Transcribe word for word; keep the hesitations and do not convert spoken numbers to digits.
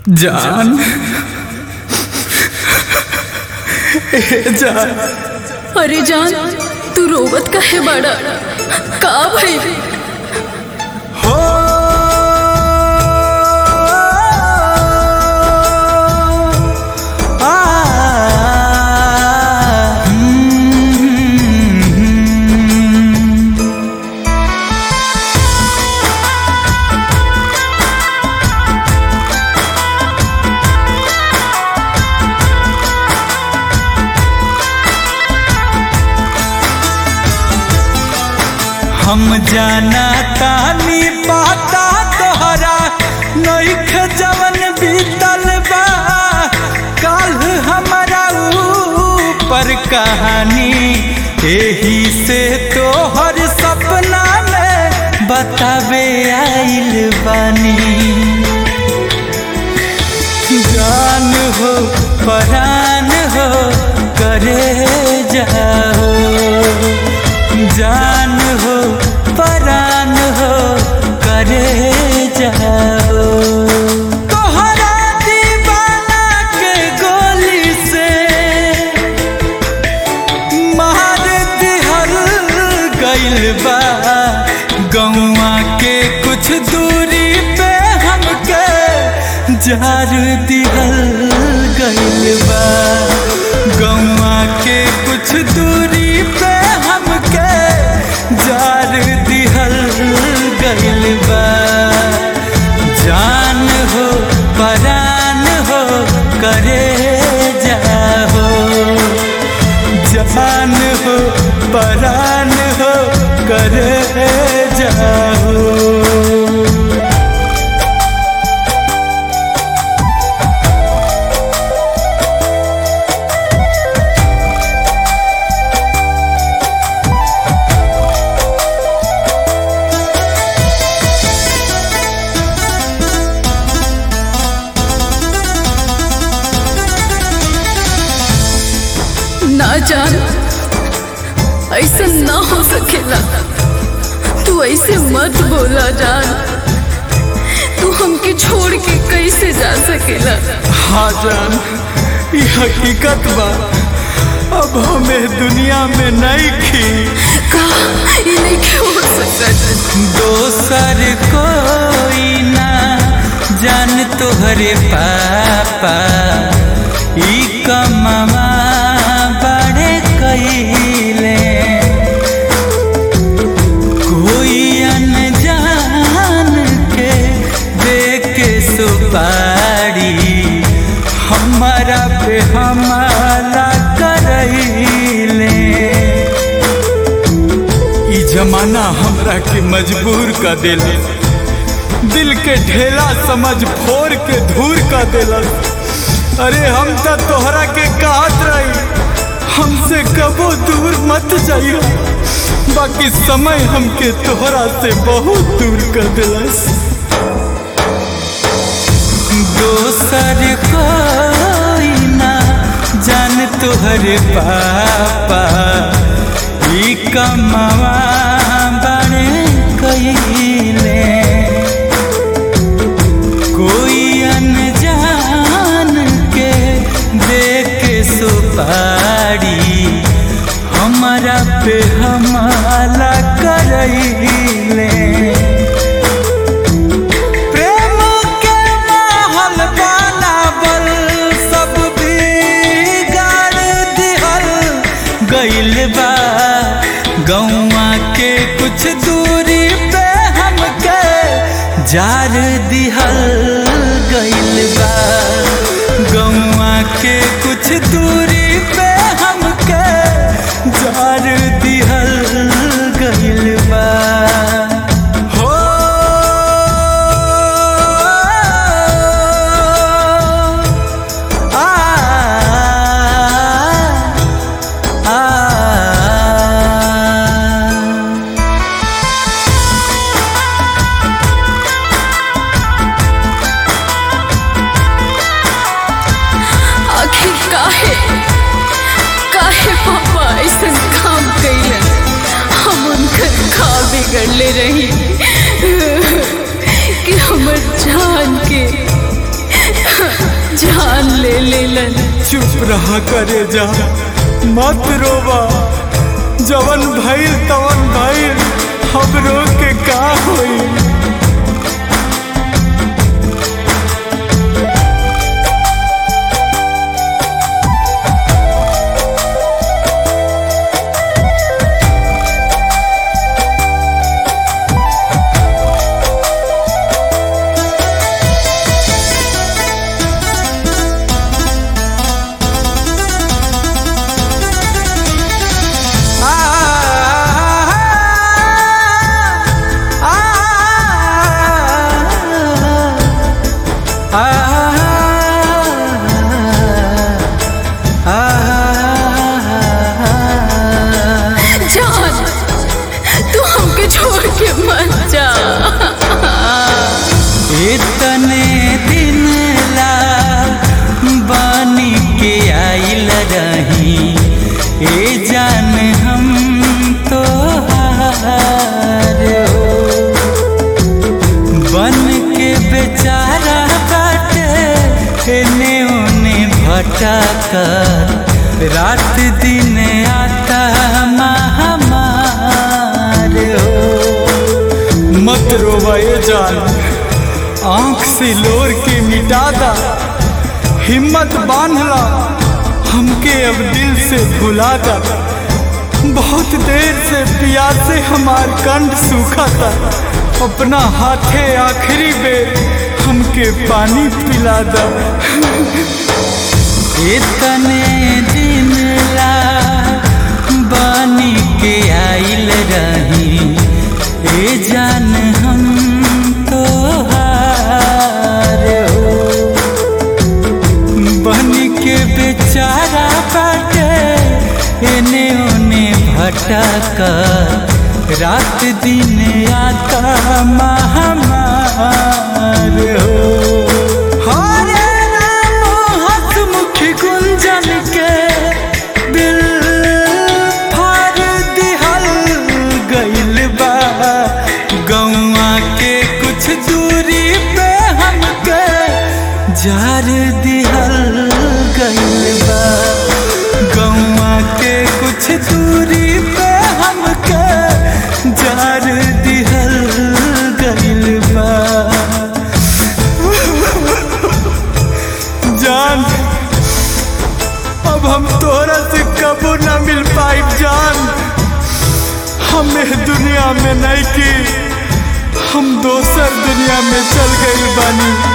जान जान अरे जान तू रोवत काहे बाड़ा? का भाई हो हम जाना तानी पाता तोहरा नइख जवन बीतल बा काल हमारा ऊपर कहानी एही से तोहर सपना में बतावे आइल बानी। जान हो परान हो करे जाओ, जान हो परान हो करे जाओ। तोहरा दीवाना के गोली से मार दिहल गइल बा गौआ के कुछ दूरी पे हमके जार दिहल गइल बा। गौआ के कुछ दूरी पे हमके जार दिहल गइल बा। जान हो परान हो करे जाओ, जान हो परान हो करे जाओ। ना जान ऐसा ना हो सकेला, तू ऐसे मत बोला जान। तू हमके छोड़ के कैसे जा सकेला? हाँ जान ये हकीकत बा, अब हमें दुनिया में नहीं खी का ये नहीं क्यों हो सकता जान? दोसर कोई ना जान तोहरे पापा ई कमावा बड़े कइले। कोई अनजान के दे के सुपारी हमारा पे हमला करइले। ई जमाना हमरा के मजबूर कर देले, दिल के ढेला समझ फोड़ के धूर कर देला। अरे हम तो तोहरा के कहत रही हमसे कबो दूर मत जाइयो, बाकी समय हमके तोहरा से बहुत दूर कर दिलस। दोसर कोई ना जान तोहरे पापा ई कमावा बड़े कइले। कोई अनजान के दे के सुपारी हमारा पे हमला करइले। प्रेम के माहौल बनावल सब बिगाड़ दिहल गइल बा। गौआ के कुछ दूरी पे हमके जार दिहल गइल बा। गौआ के कुछ दूरी पे हमके जार दिहल गइल बा। हो आ आ आखिर काहे काहे पापा ऐसा काम कैलन? हम उनकर खा बिगड़ले रही कि हमर जान के लेलन। चुप रहा करे जा, मत रोवा। जवन भइल तवन भइल, हम रो के का होई। जान, तू हमके छोड़ के मत जा। इतने दिन ला बानी के आइल रही, ए जान हम तो हार बन के बेचारा बाटे, एने ओने भटकर रात दिन आता हमार हो। मत रोवा ये जान, आँख से लोर के मिटा दा। हिम्मत बांधला, हमके अब दिल से भुला दा। बहुत देर से प्यासे हमार कंठ सूखा था। अपना हाथे आखिरी बेर हमके पानी पिला दा। इतने दिन ला बानी के आइल रही, ए जान हम तो हार हो बन के बेचारा बाटे, एने ओने भटकर रात दिन आता हमार हो। हरे राम हसमुखी गुंजन के दिल फाड़ दिहल गइल बा। गौआ के कुछ दूरी पे हमके जार दिहल गइल बा। गौआ के कुछ दूरी पे हमके जार दिहल गइल बा। जान, अब हम तोहरा से कबो ना मिल पाई जान। हमें दुनिया में नहीं की, हम दोसर दुनिया में चल गई बानी।